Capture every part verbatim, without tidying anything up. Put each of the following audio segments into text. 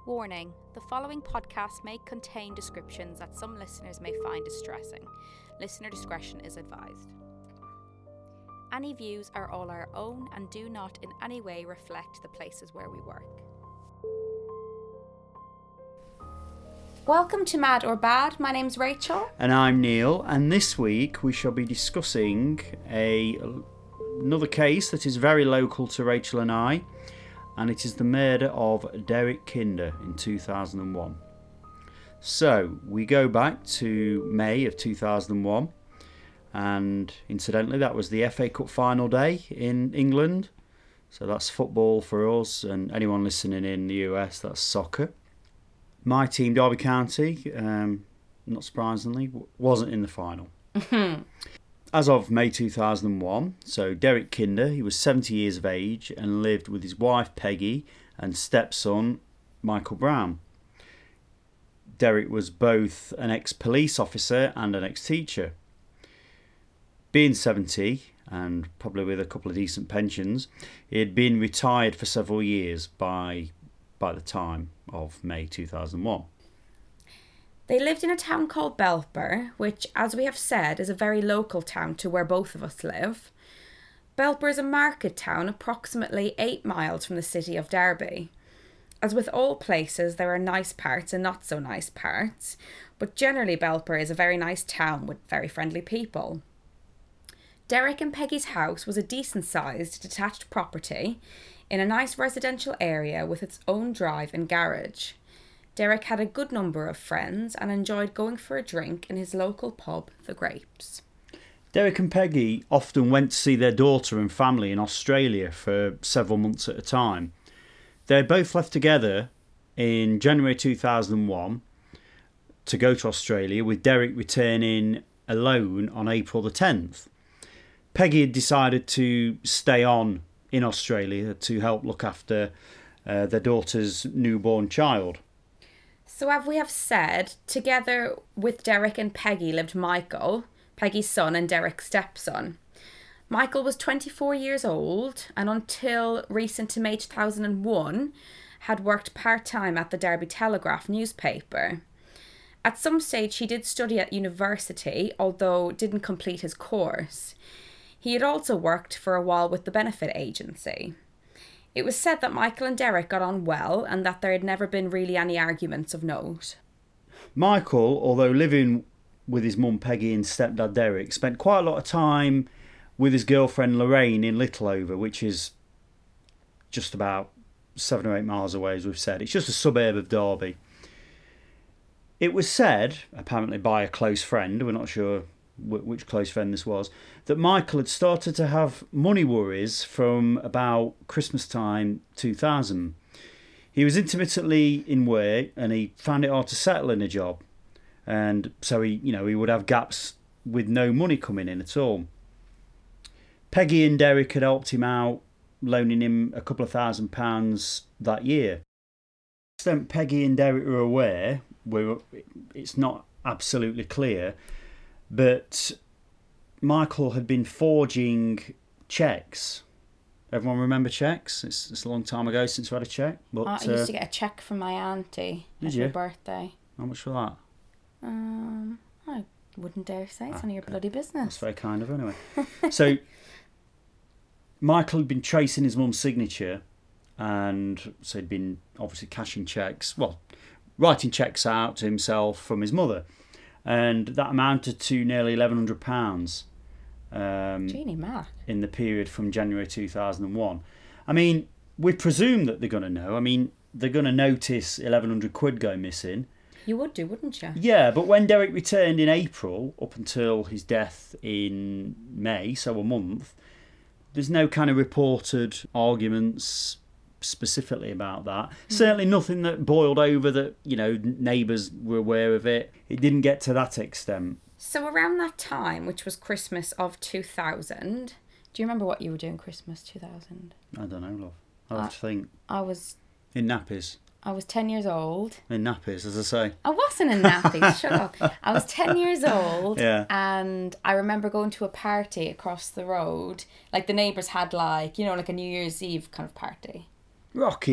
Warning, the following podcast may contain descriptions that some listeners may find distressing. Listener discretion is advised. Any views are all our own and do not in any way reflect the places where we work. Welcome to Mad or Bad. My name's Rachel. And I'm Neil, and this week we shall be discussing a another case that is very local to Rachel and I, and it is the murder of Derek Kinder in two thousand one. So we go back to May of two thousand one, and incidentally that was the F A Cup final day in England, so that's football for us, and anyone listening in the U S, that's soccer. My team, Derby County, um, not surprisingly, wasn't in the final. As of May two thousand one, so Derek Kinder, he was seventy years of age and lived with his wife Peggy and stepson Michael Brown. Derek was both an ex-police officer and an ex-teacher. Being seventy, and probably with a couple of decent pensions, he had been retired for several years by, by the time of May two thousand one. They lived in a town called Belper, which, as we have said, is a very local town to where both of us live. Belper is a market town approximately eight miles from the city of Derby. As with all places, there are nice parts and not so nice parts, but generally Belper is a very nice town with very friendly people. Derek and Peggy's house was a decent-sized detached property in a nice residential area with its own drive and garage. Derek had a good number of friends and enjoyed going for a drink in his local pub, The Grapes. Derek and Peggy often went to see their daughter and family in Australia for several months at a time. They both left together in January two thousand one to go to Australia, with Derek returning alone on April the tenth. Peggy had decided to stay on in Australia to help look after uh, their daughter's newborn child. So as we have said, together with Derek and Peggy lived Michael, Peggy's son and Derek's stepson. Michael was twenty-four years old and until recent to May two thousand one had worked part-time at the Derby Telegraph newspaper. At some stage he did study at university, although didn't complete his course. He had also worked for a while with the benefit agency. It was said that Michael and Derek got on well and that there had never been really any arguments of note. Michael, although living with his mum Peggy and stepdad Derek, spent quite a lot of time with his girlfriend Lorraine in Littleover, which is just about seven or eight miles away, as we've said. It's just a suburb of Derby. It was said, apparently by a close friend, we're not sure which close friend this was, that Michael had started to have money worries from about Christmas time two thousand. He was intermittently in work and he found it hard to settle in a job, and so he, you know, he would have gaps with no money coming in at all. Peggy and Derek had helped him out, loaning him a couple of thousand pounds that year. To the extent Peggy and Derek were aware, were, it's not absolutely clear, but Michael had been forging cheques. Everyone remember cheques? It's, it's a long time ago since we had a cheque. But, I used uh, to get a cheque from my auntie Did for you? her birthday. How much for that? Um, I wouldn't dare say. It's Ah, none of your okay. bloody That's business. very kind of her anyway. So Michael had been tracing his mum's signature, and so he'd been obviously cashing cheques, well, writing cheques out to himself from his mother. And that amounted to nearly eleven hundred pounds um, Jeannie Mac. in the period from January two thousand one. I mean, we presume that they're going to know. I mean, they're going to notice eleven hundred quid go missing. You would do, wouldn't you? Yeah, but when Derek returned in April, up until his death in May, so a month, there's no kind of reported arguments specifically about that. Mm. Certainly nothing that boiled over that, you know, neighbours were aware of it. It didn't get to that extent. So around that time, which was Christmas of two thousand, do you remember what you were doing Christmas two thousand? I don't know, love. I have I, to think. I was... In nappies. I was ten years old. In nappies, as I say. I wasn't in nappies, shut up. I was ten years old, Yeah. and I remember going to a party across the road. Like, the neighbours had, like, you know, like a New Year's Eve kind of party. Rocking.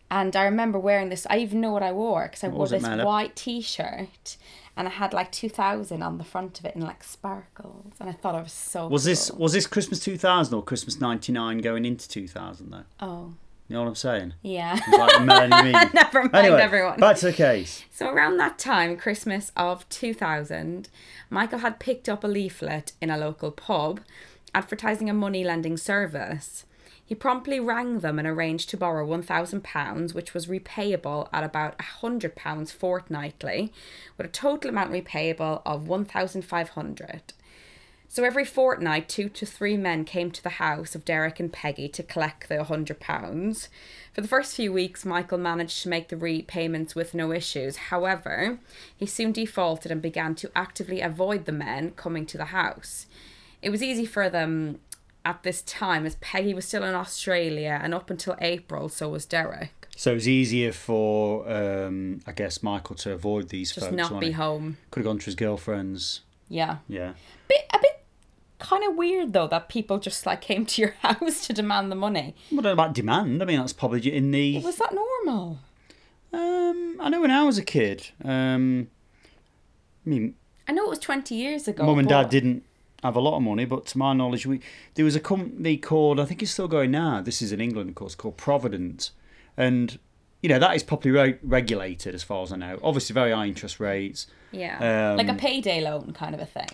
And I remember wearing this. I even know what I wore because I What wore was it this made of? white T-shirt, and I had like two thousand on the front of it in like sparkles, and I thought I was so. Was this cool. was this Christmas two thousand or Christmas ninety-nine going into two thousand though? Oh. You know what I'm saying? Yeah. It's like the Millennium Eve. Never mind, Anyway, everyone. back to the case. So around that time, Christmas of two thousand, Michael had picked up a leaflet in a local pub advertising a money lending service. He promptly rang them and arranged to borrow one thousand pounds, which was repayable at about one hundred pounds fortnightly, with a total amount repayable of one thousand five hundred pounds. So every fortnight, two to three men came to the house of Derek and Peggy to collect the one hundred pounds. For the first few weeks, Michael managed to make the repayments with no issues. However, he soon defaulted and began to actively avoid the men coming to the house. It was easy for them at this time as Peggy was still in Australia, and up until April, so was Derek. So it was easier for, um, I guess, Michael to avoid these Just folks. not wasn't be it? home. Could have gone to his girlfriend's. Yeah. Yeah. Bit, a bit kind of weird, though, that people just like came to your house to demand the money. What about demand? I mean, that's probably in the. Was that normal? Um, I know when I was a kid. Um, I mean, I know it was twenty years ago. Mum and but- Dad didn't have a lot of money, but to my knowledge, we there was a company called, I think it's still going now. This is in England, of course, called Provident, and you know that is properly re- regulated as far as I know. Obviously, very high interest rates. Yeah. Um, like a payday loan kind of a thing.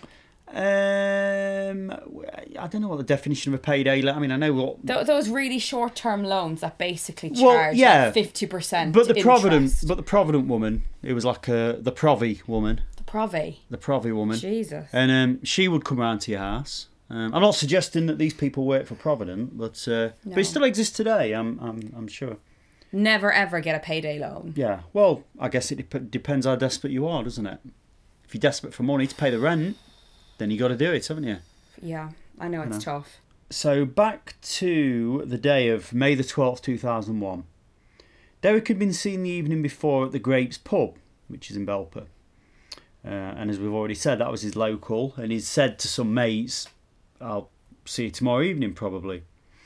Um, I don't know what the definition of a payday. I mean, I know what. Th- those really short-term loans that basically charge Well, yeah, like fifty percent But the interest. Provident, but the Provident woman, it was like a the Provi woman, The Provi. the Provi woman, Jesus. and um, she would come round to your house. Um, I'm not suggesting that these people work for Provident, but uh, No. but it still exists today. I'm I'm I'm sure. Never ever get a payday loan. Yeah. Well, I guess it dep- depends how desperate you are, doesn't it? If you're desperate for money to pay the rent, then you got to do it, haven't you? Yeah, I know it's tough. So back to the day of May the twelfth, two thousand one. Derek had been seen the evening before at the Grapes pub, which is in Belper. Uh, and as we've already said, that was his local. And he's said to some mates, I'll see you tomorrow evening probably.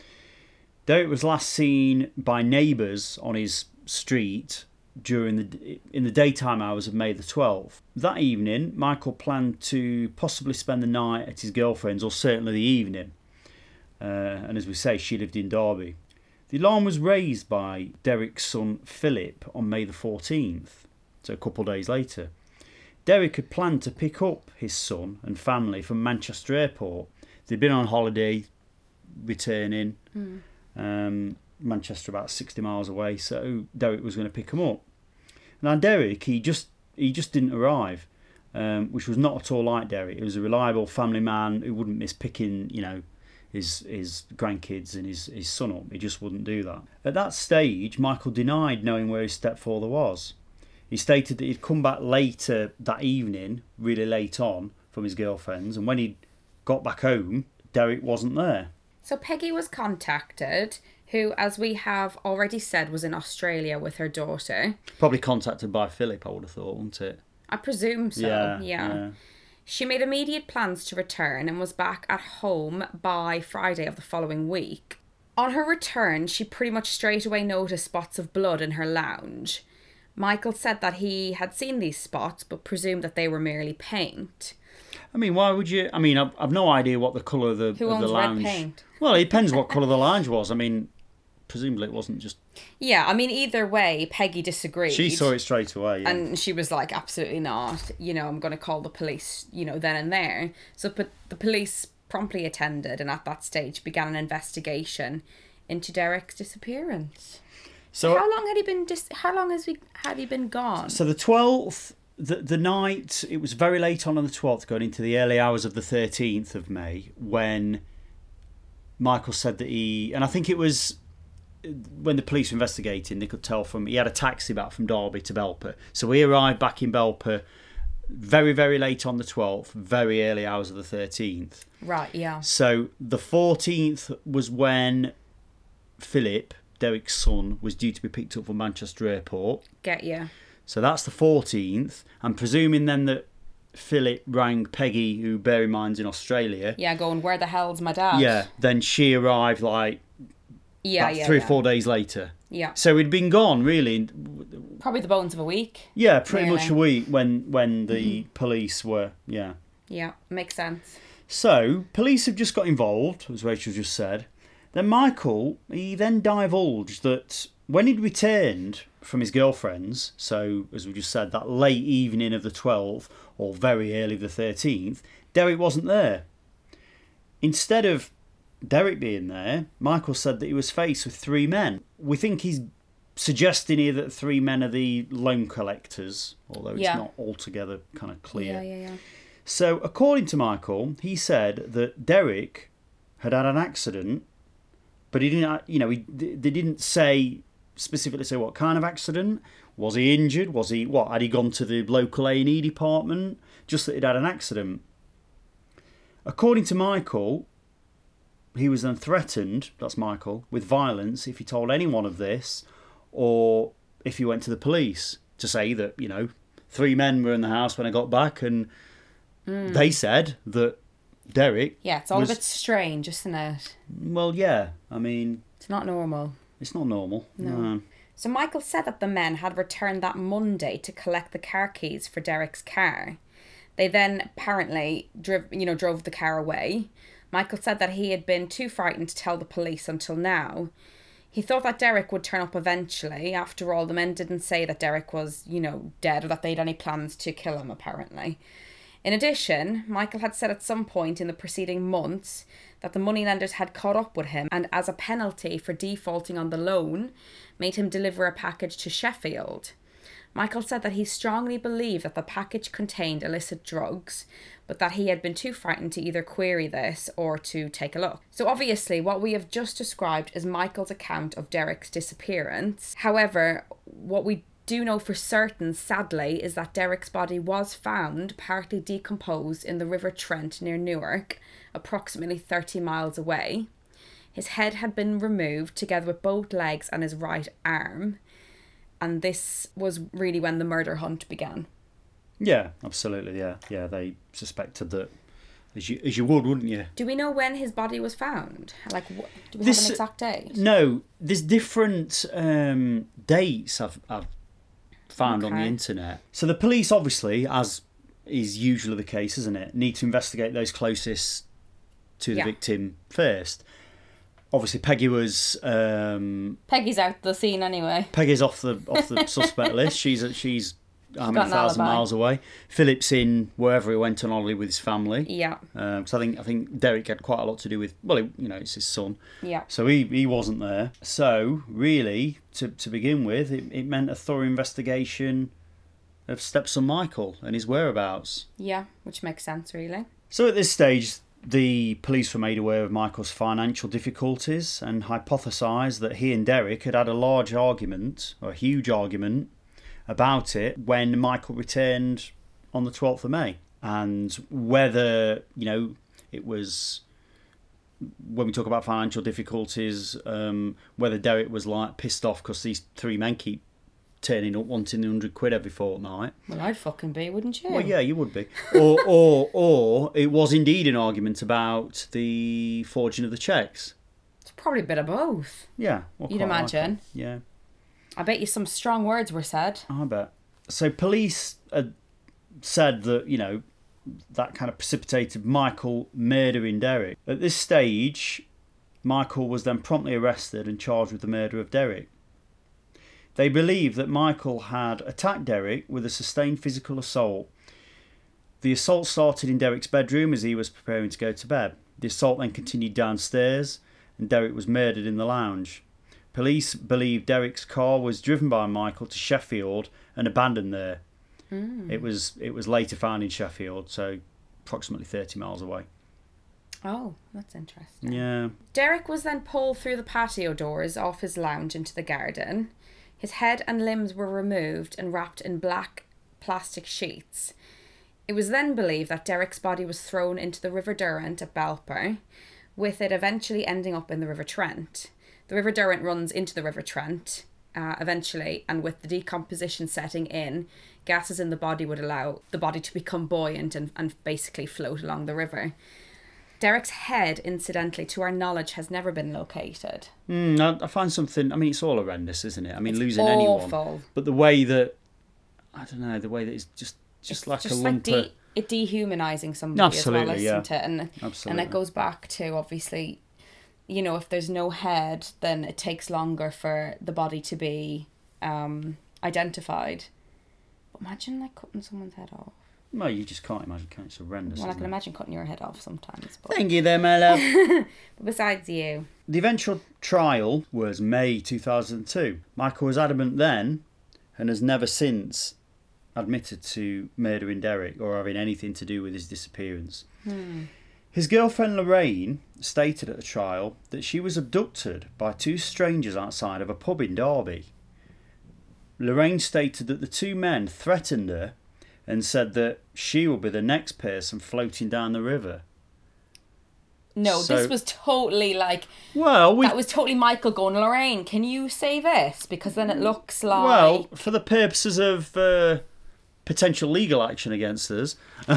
Derek was last seen by neighbours on his street during the in the daytime hours of May the twelfth. That evening, Michael planned to possibly spend the night at his girlfriend's, or certainly the evening. Uh, and as we say, she lived in Derby. The alarm was raised by Derek's son Philip on May the fourteenth, so a couple of days later. Derek had planned to pick up his son and family from Manchester Airport. They'd been on holiday, returning. Mm. Um, Manchester about sixty miles away, so Derek was going to pick him up. Now Derek, he just he just didn't arrive, um, which was not at all like Derek. He was a reliable family man who wouldn't miss picking, you know, his his grandkids and his, his son up. He just wouldn't do that. At that stage, Michael denied knowing where his stepfather was. He stated that he'd come back later that evening, really late on, from his girlfriend's, and when he got back home, Derek wasn't there. So Peggy was contacted, who, as we have already said, was in Australia with her daughter. Probably contacted by Philip, I would have thought, wouldn't it? I presume so, Yeah, yeah. yeah. She made immediate plans to return and was back at home by Friday of the following week. On her return, she pretty much straight away noticed spots of blood in her lounge. Michael said that he had seen these spots, but presumed that they were merely paint. I mean, why would you? I mean, I've, I've no idea what the colour of the, Who of owns the red lounge. paint? Well, it depends what colour the lounge was. I mean, presumably it wasn't just. Yeah, I mean, either way, Peggy disagreed. She saw it straight away. Yeah. And she was like, absolutely not. You know, I'm going to call the police, you know, then and there. So but the police promptly attended and at that stage began an investigation into Derek's disappearance. so How long had he been dis- how long has he had he been gone? So the twelfth, the the night, it was very late on on the twelfth, going into the early hours of the thirteenth of May, when Michael said that he, and I think it was when the police were investigating, they could tell from, he had a taxi back from Derby to Belper. So he arrived back in Belper very, very late on the twelfth, very early hours of the thirteenth. Right, yeah. So the fourteenth was when Philip, Derek's son, was due to be picked up from Manchester Airport. Get you. So that's the fourteenth. I'm presuming then that Philip rang Peggy, who, bear in mind, is in Australia. Yeah, going, where the hell's my dad? Yeah, then she arrived like Yeah, about yeah. three yeah. or four days later. Yeah. So he'd been gone, really. Probably the bones of a week. Yeah, pretty Really. much a week when, when the police were, yeah. Yeah, makes sense. So, police have just got involved, as Rachel just said. Then Michael, he then divulged that when he'd returned from his girlfriend's, so, as we just said, that late evening of the twelfth, or very early the thirteenth, Derek wasn't there. Instead of Derek being there, Michael said that he was faced with three men. We think he's suggesting here that three men are the loan collectors, although it's Yeah. not altogether kind of clear. Yeah, yeah, yeah. So, according to Michael, he said that Derek had had an accident, but he didn't, you know, he, they didn't say, specifically say what kind of accident. Was he injured? Was he, what, had he gone to the local A and E department? Just that he'd had an accident. According to Michael, he was then threatened, that's Michael, with violence if he told anyone of this, or if he went to the police to say that, you know, three men were in the house when I got back, and mm. they said that Derek Yeah, it's all was, a bit strange, isn't it? Well, yeah, I mean... It's not normal. It's not normal. No. no. So Michael said that the men had returned that Monday to collect the car keys for Derek's car. They then apparently drove, you know, drove the car away. Michael said that he had been too frightened to tell the police until now. He thought that Derek would turn up eventually. After all, the men didn't say that Derek was, you know, dead or that they had any plans to kill him, apparently. In addition, Michael had said at some point in the preceding months that the moneylenders had caught up with him and, as a penalty for defaulting on the loan, made him deliver a package to Sheffield. Michael said that he strongly believed that the package contained illicit drugs, but that he had been too frightened to either query this or to take a look. So obviously what we have just described is Michael's account of Derek's disappearance. However, what we do know for certain, sadly, is that Derek's body was found partly decomposed in the River Trent near Newark, approximately thirty miles away. His head had been removed together with both legs and his right arm. And this was really when the murder hunt began. Yeah, absolutely, yeah. Yeah, they suspected that, as you as you would, wouldn't you? Do we know when his body was found? Like, what, do we this, have an exact date? No, there's different um, dates I've, I've found okay. on the internet. So the police, obviously, as is usually the case, isn't it, need to investigate those closest to the yeah. victim first. Obviously, Peggy was. Um, Peggy's out the scene anyway. Peggy's off the off the suspect list. She's she's how many thousand miles away. Philip's in wherever he went on holiday with his family. Yeah. Because um, I think I think Derek had quite a lot to do with. Well, he, you know, it's his son. Yeah. So he, he wasn't there. So really, to to begin with, it, it meant a thorough investigation of stepson Michael and his whereabouts. Yeah, which makes sense, really. So at this stage, the police were made aware of Michael's financial difficulties and hypothesised that he and Derek had had a large argument, or a huge argument, about it when Michael returned on the twelfth of May. And whether, you know, it was, when we talk about financial difficulties, um, whether Derek was like pissed off because these three men keep turning up wanting the hundred quid every fortnight. Well, I'd fucking be, wouldn't you? Well, yeah, you would be. Or, or, or it was indeed an argument about the forging of the cheques. It's probably a bit of both. Yeah, well, you'd imagine. Like yeah, I bet you some strong words were said. I bet. So police had said that, you know, that kind of precipitated Michael murdering Derek. At this stage, Michael was then promptly arrested and charged with the murder of Derek. They believe that Michael had attacked Derek with a sustained physical assault. The assault started in Derek's bedroom as he was preparing to go to bed. The assault then continued downstairs and Derek was murdered in the lounge. Police believe Derek's car was driven by Michael to Sheffield and abandoned there. Mm. It was it was later found in Sheffield, so approximately thirty miles away. Oh, that's interesting. Yeah. Derek was then pulled through the patio doors off his lounge into the garden. His head and limbs were removed and wrapped in black plastic sheets. It was then believed that Derek's body was thrown into the River Derwent at Belper, with it eventually ending up in the River Trent. The River Derwent runs into the River Trent uh, eventually, and with the decomposition setting in, gases in the body would allow the body to become buoyant and, and basically float along the river. Derek's head, incidentally, to our knowledge, has never been located. Mm, I, I find something. I mean, it's all horrendous, isn't it? I mean, It's losing awful. anyone, but the way that I don't know, the way that it's just just It's like just a like lump de- of. it dehumanizing somebody Absolutely, as well, isn't yeah. it? And Absolutely. and it goes back to, obviously, you know, if there's no head, then it takes longer for the body to be um, identified. But imagine like cutting someone's head off. Well, you just can't imagine. Can it? It's horrendous. Well, I isn't can it? imagine cutting your head off sometimes. But, Thank you, there, my love. but besides you, The eventual trial was May two thousand two. Michael was adamant then, and has never since admitted to murdering Derek or having anything to do with his disappearance. hmm. His girlfriend Lorraine stated at the trial that she was abducted by two strangers outside of a pub in Derby. Lorraine stated that the two men threatened her and said that she will be the next person floating down the river. No, So- this was totally like Well, we that was totally Michael going, Lorraine, can you say this? Because then it looks like well for the purposes of uh, potential legal action against us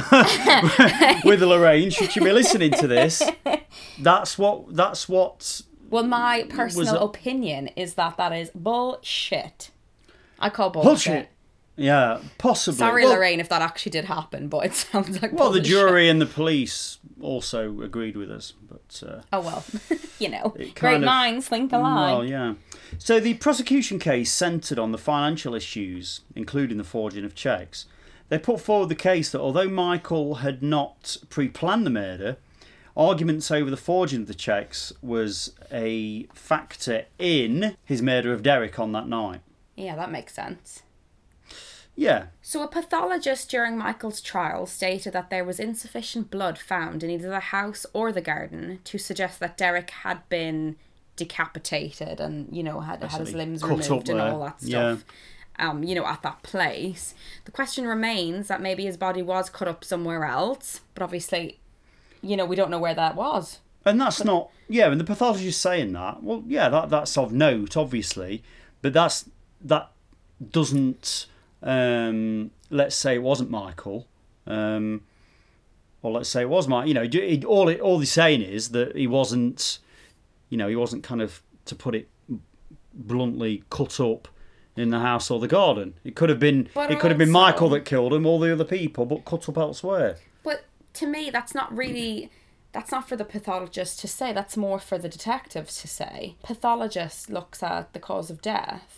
with Lorraine, should she be listening to this, that's what that's what Well, my personal it- opinion is that that is bullshit. I call bullshit. bullshit. Yeah, possibly. Sorry, well, Lorraine, if that actually did happen, but it sounds like Well, the bullshit. jury and the police also agreed with us, but uh, Oh well, you know, It great kind of- minds think alike. well, yeah. So the prosecution case centred on the financial issues, including the forging of cheques. They put forward the case that although Michael had not pre-planned the murder, arguments over the forging of the cheques was a factor in his murder of Derek on that night. Yeah, that makes sense. Yeah, So a pathologist during Michael's trial stated that there was insufficient blood found in either the house or the garden to suggest that Derek had been decapitated and, you know, had, had his Basically limbs cut removed up and there. all that Yeah. stuff. Um, you know, at that place. The question remains that maybe his body was cut up somewhere else, but obviously, you know, we don't know where that was. and that's not... Yeah, and the pathologist saying that, well, yeah, that that's of note, obviously, but that's that doesn't... Um, let's say it wasn't Michael, um, or let's say it was Mike. You know, it, all it, all he's saying is that he wasn't, you know, he wasn't kind of, to put it bluntly, cut up in the house or the garden. It could have been, But it could have been also- Michael that killed him, or the other people, but cut up elsewhere. But to me, that's not really... That's not for the pathologist to say. That's more for the detectives to say. Pathologist looks at the cause of death.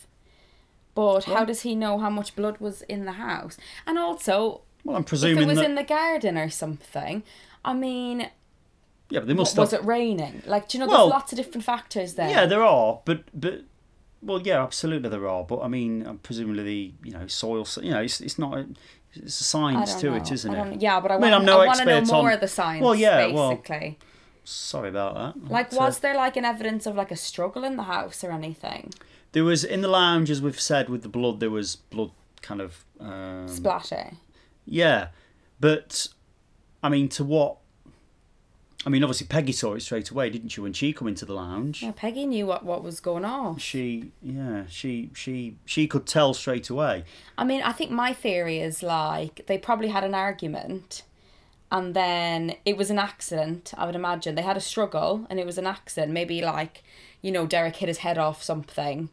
But how does he know how much blood was in the house? And also, Well, I'm if presuming it was that. in the garden or something, I mean, Yeah, but they must was have. it raining? Like, do you know, Well, there's lots of different factors there. Yeah, there are, but but well, yeah, absolutely there are. But I mean, uh, presumably, you know, soil. You know, it's it's not. A, it's a I science don't to know. it, isn't I it? don't, yeah, but I, I mean, want, I'm no I want to know expert more on- of the science, Well, yeah, well, basically. Sorry about that. like, But, uh, was there, like, an evidence of, like, a struggle in the house or anything? there was in the lounge, as we've said, with the blood, there was blood kind of. Um, Splatter. Yeah, but I mean, to what? I mean, obviously Peggy saw it straight away, didn't she? When she come into the lounge, Yeah, Peggy knew what, what was going on. she, yeah, she, she, she could tell straight away. I mean, I think my theory is, like, they probably had an argument and then it was an accident, I would imagine. They had a struggle and it was an accident. Maybe, like, you know, Derek hit his head off something.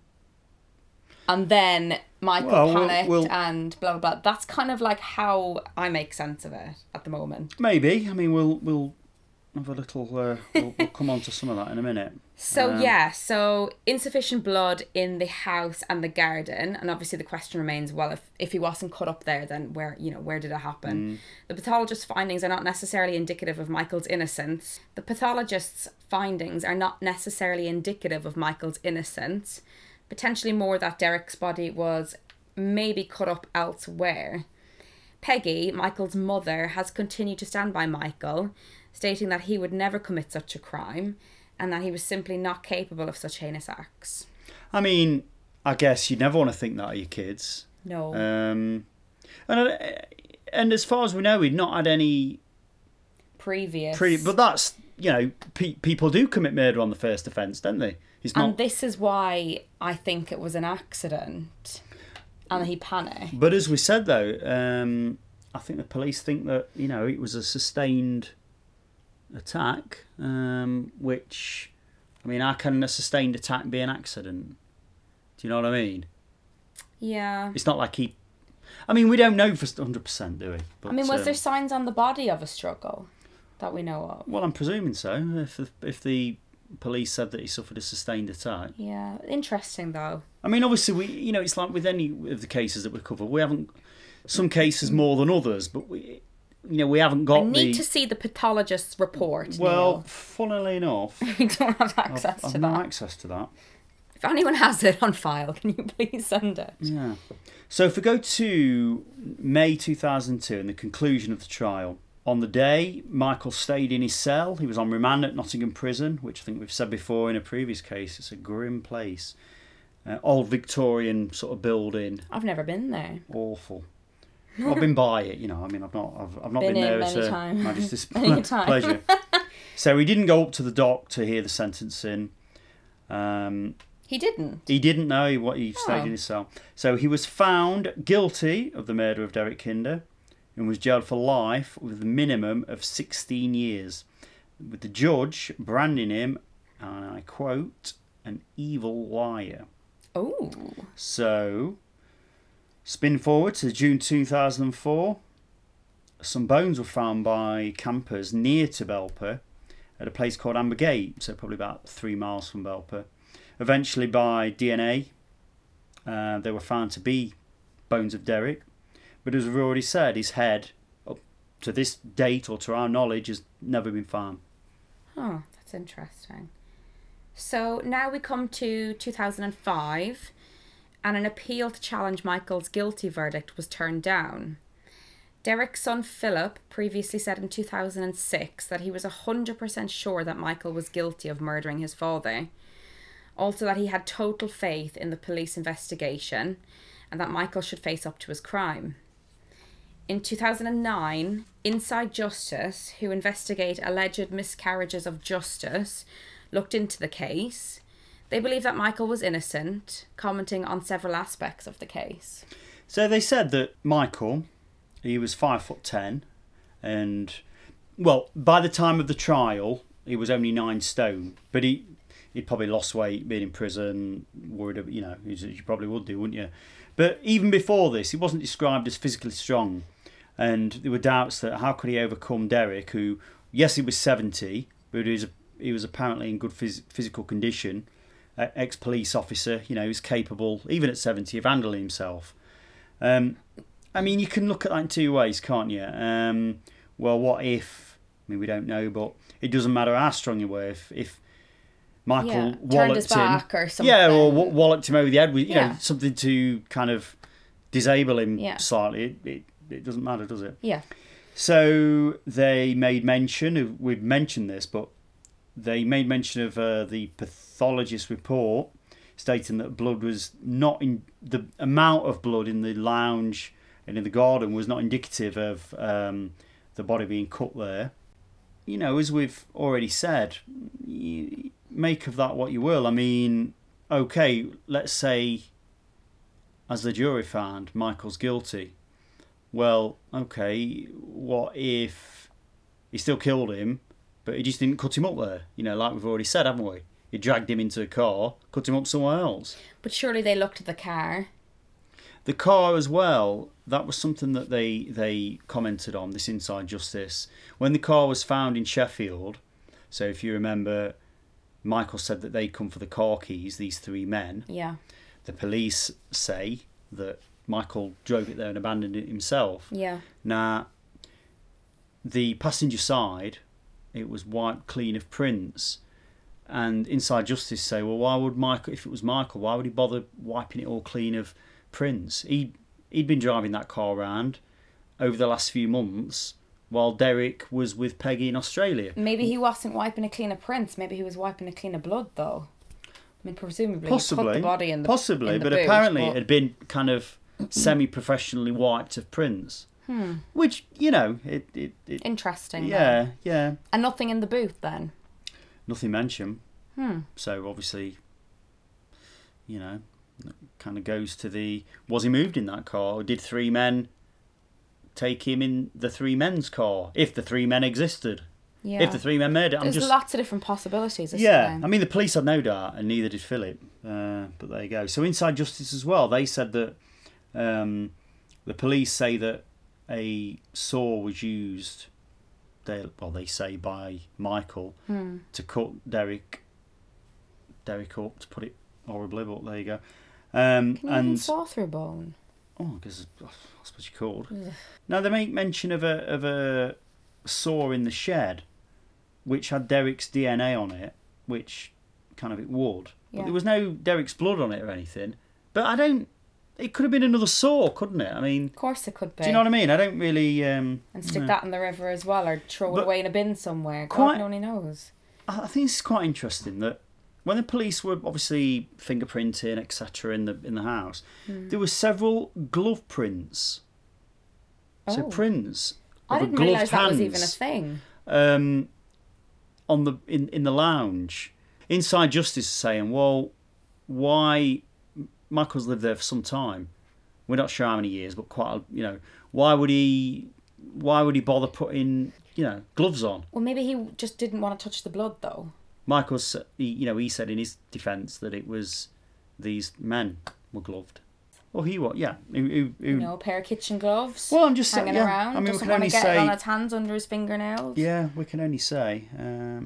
And then Michael Well, we'll- panicked we'll- and blah, blah, blah. That's kind of, like, how I make sense of it at the moment. Maybe. I mean, we'll we'll have a little. Uh, we'll, we'll come on to some of that in a minute. So, Um, yeah, so insufficient blood in the house and the garden. And obviously the question remains, well, if, if he wasn't cut up there, then where, you know, where did it happen? The pathologist's findings are not necessarily indicative of Michael's innocence. The pathologist's findings are not necessarily indicative of Michael's innocence. Potentially more that Derek's body was maybe cut up elsewhere. Peggy, Michael's mother, has continued to stand by Michael, stating that he would never commit such a crime and that he was simply not capable of such heinous acts. I mean, I guess you'd never want to think that of your kids. No. Um, and uh, and as far as we know, we'd not had any Previous. pre. But that's, you know, pe- people do commit murder on the first offence, don't they? It's not. And this is why I think it was an accident and he panicked. But as we said though, um, I think the police think that, you know, it was a sustained attack, um, which, I mean, how can a sustained attack be an accident? Do you know what I mean? Yeah. It's not like he... I mean, we don't know for one hundred percent, do we? But, I mean, was um, there signs on the body of a struggle that we know of? Well, I'm presuming so. If the, if the police said that he suffered a sustained attack. Yeah, interesting though. I mean, obviously, we you know, it's like with any of the cases that we cover, we haven't... Some cases more than others, but we... You know, we haven't got I need the... to see the pathologist's report. Well, Neil. funnily enough... We don't have access I've, to I've that. no access to that. If anyone has it on file, can you please send it? Yeah. So if we go to May two thousand two and the conclusion of the trial, on the day, Michael stayed in his cell. He was on remand at Nottingham Prison, which I think we've said before in a previous case. It's a grim place. Uh, old Victorian sort of building. I've never been there. Awful. Well, I've been by it, you know. I mean, I've not, I've, I've not Been been, in there many as a times. Majesty's Many times. pleasure. So he didn't go up to the dock to hear the sentencing. Um, He didn't. he didn't know what he stayed Oh. in his cell. So he was found guilty of the murder of Derek Kinder and was jailed for life with a minimum of sixteen years, with the judge branding him, and I quote, an evil liar. Oh. So, spin forward to June two thousand four. Some bones were found by campers near to Belper at a place called Ambergate, so probably about three miles from Belper. Eventually, by D N A, uh, they were found to be bones of Derek. But as we've already said, his head, up to this date or to our knowledge, has never been found. Oh, that's interesting. So now we come to two thousand five, and an appeal to challenge Michael's guilty verdict was turned down. Derek's son Philip previously said in two thousand six that he was one hundred percent sure that Michael was guilty of murdering his father. Also that he had total faith in the police investigation and that Michael should face up to his crime. In two thousand nine, Inside Justice, who investigate alleged miscarriages of justice, looked into the case. They believe that Michael was innocent, commenting on several aspects of the case. So they said that Michael, he was five foot ten, and well, by the time of the trial, he was only nine stone. But he he'd probably lost weight, being in prison, worried about, you know, as you probably would do, wouldn't you? But even before this, he wasn't described as physically strong, and there were doubts that how could he overcome Derek, who, yes, he was seventy, but he was he was apparently in good phys- physical condition, uh, ex-police officer, you know, he was capable, even at seventy, of handling himself. Um, I mean, you can look at that in two ways, can't you? Um, well, what if? I mean, we don't know, but it doesn't matter how strong you were. If, if Michael Yeah, turned walloped his him, back or something. yeah, or w- walloped him over the head with, you Yeah. know, something to kind of disable him Yeah. slightly. It, it it doesn't matter, does it? Yeah. So they made mention of, we've mentioned this, but they made mention of uh, the pathologist report stating that blood was not in the amount of blood in the lounge and in the garden was not indicative of um, the body being cut there. You know, as we've already said, you make of that what you will. I mean, okay, let's say, as the jury found, Michael's guilty. Well, okay, what if he still killed him, but he just didn't cut him up there? You know, like we've already said, haven't we? He dragged him into a car, cut him up somewhere else. But surely they looked at the car. The car as well, that was something that they they commented on, this Inside Justice. When the car was found in Sheffield, so if you remember, Michael said that they'd come for the car keys, these three men. Yeah. The police say that Michael drove it there and abandoned it himself. Yeah. Now, the passenger side, it was wiped clean of prints. And Inside Justice say, well, why would Michael, if it was Michael, why would he bother wiping it all clean of prints? He, he'd been driving that car around over the last few months while Derek was with Peggy in Australia. Maybe he wasn't wiping a clean of prints. Maybe he was wiping a clean of blood, though. I mean, presumably, Possibly, he put the body in the possibly, in the but boot, apparently but- it had been kind of semi-professionally wiped of prints. Hmm. Which, you know, it... it, it Interesting. yeah, then. yeah. And nothing in the booth then. Nothing mentioned. Hmm. So obviously, you know, kind of goes to the, was he moved in that car? Or did three men take him in the three men's car? If the three men existed. Yeah. If the three men murdered it, I'm There's just lots of different possibilities. Isn't yeah. there? I mean, the police had no doubt, and neither did Philip. Uh, but there you go. So Inside Justice as well. They said that um, the police say that a saw was used. They well, they say by Michael hmm. to cut Derek. Derek up, to put it horribly, but there you go. Um, Can you and even saw through bone? oh, because I suppose you could. Now they make mention of a of a saw in the shed, which had Derek's D N A on it, which kind of it would, Yeah. but there was no Derek's blood on it or anything. But I don't. It could have been another saw, couldn't it? I mean, Of course it could be. do you know what I mean? I don't really. Um, And stick no. that in the river as well, or throw But it away in a bin somewhere. God quite- only knows. I I think it's quite interesting that when the police were obviously fingerprinting, et cetera, in the in the house, Hmm. there were several glove prints. So Oh. prints I of a didn't gloved realise that was even a hands, thing. um, on the in, in the lounge. Inside Justice is saying, well, why Michael's lived there for some time. We're not sure how many years, but quite a, you know, why would he why would he bother putting, you know, gloves on? Well, maybe he just didn't want to touch the blood, though. Michael's, he, you know, he said in his defence that it was these men were gloved. Well, he was, yeah. Who, who, who, You know, a pair of kitchen gloves. well, I'm just saying, hanging yeah. around. I mean, we doesn't can want only to get say, it on his hands under his fingernails. yeah, we can only say. Um,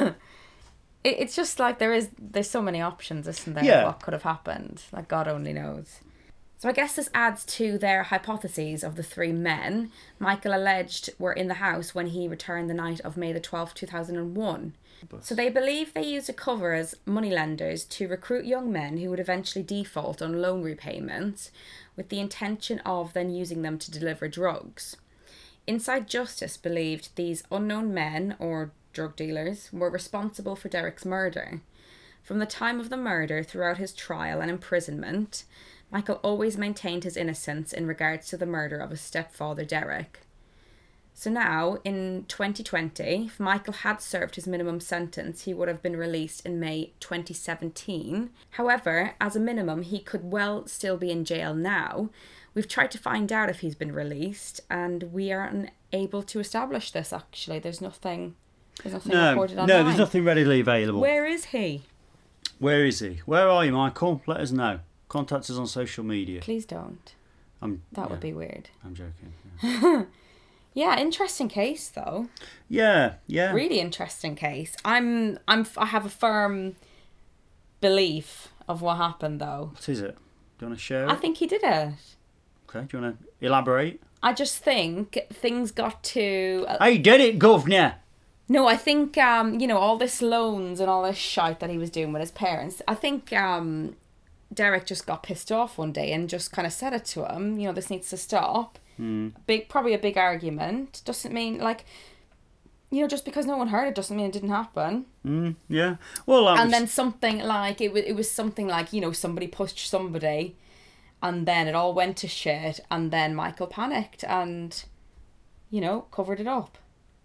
It, it's just like there is. There's so many options, isn't there? Yeah. Of what could have happened? Like God only knows. So I guess this adds to their hypotheses of the three men Michael alleged were in the house when he returned the night of May the twelfth, two thousand one. So they believe they used a cover as moneylenders to recruit young men who would eventually default on loan repayments with the intention of then using them to deliver drugs. Inside Justice believed these unknown men, or drug dealers, were responsible for Derek's murder. From the time of the murder throughout his trial and imprisonment, Michael always maintained his innocence in regards to the murder of his stepfather Derek. So now, in twenty twenty, if Michael had served his minimum sentence, he would have been released in May twenty seventeen. However, as a minimum, he could well still be in jail now. We've tried to find out if he's been released, and we are unable to establish this, actually. There's nothing, there's nothing no, reported no, online. there's nothing readily available. Where is he? Where is he? Where are you, Michael? Let us know. Contact us on social media. Please don't. I'm, That yeah, would be weird. I'm joking. Yeah, Yeah, interesting case, though. yeah. yeah. Really interesting case. I'm, I'm, I have a firm belief of what happened, though. What is it? Do you want to share it? I think he did it. Okay, do you want to elaborate? I just think things got to... Uh, I did it, governor! no, I think, um, you know, all this loans and all this shite that he was doing with his parents, I think um, Derek just got pissed off one day and just kind of said it to him, you know, this needs to stop. Mm. Big, probably a big argument. Doesn't mean, like, you know, just because no one heard it doesn't mean it didn't happen. Mm, yeah. Well, that And was- then something like, it was, it was something like, you know, somebody pushed somebody and then it all went to shit and then Michael panicked and, you know, covered it up.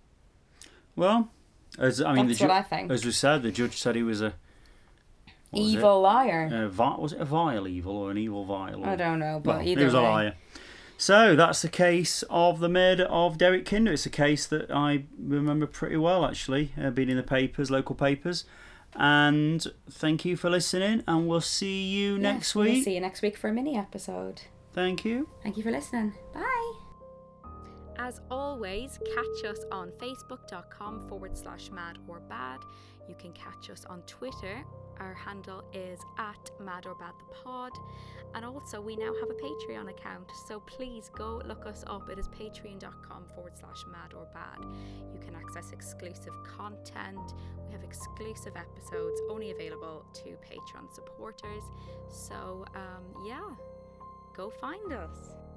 Well, as I mean, That's the ju- what I think. as we said, the judge said he was a what was Evil liar. it? A vi- was it a vile evil or an evil vile? I don't know, but well, either he was way. a liar. So that's the case of the murder of Derek Kinder. It's a case that I remember pretty well, actually, uh, being in the papers, local papers. And thank you for listening, and we'll see you Yes, next we'll week. see you next week for a mini episode. Thank you. Thank you for listening. Bye. As always, catch us on facebook.com forward slash mad or bad. You can catch us on Twitter. Our handle is at mad or bad the pod. And also we now have a Patreon account. So please go look us up. It is patreon.com forward slash mad or bad. You can access exclusive content. We have exclusive episodes only available to Patreon supporters. So um, yeah, go find us.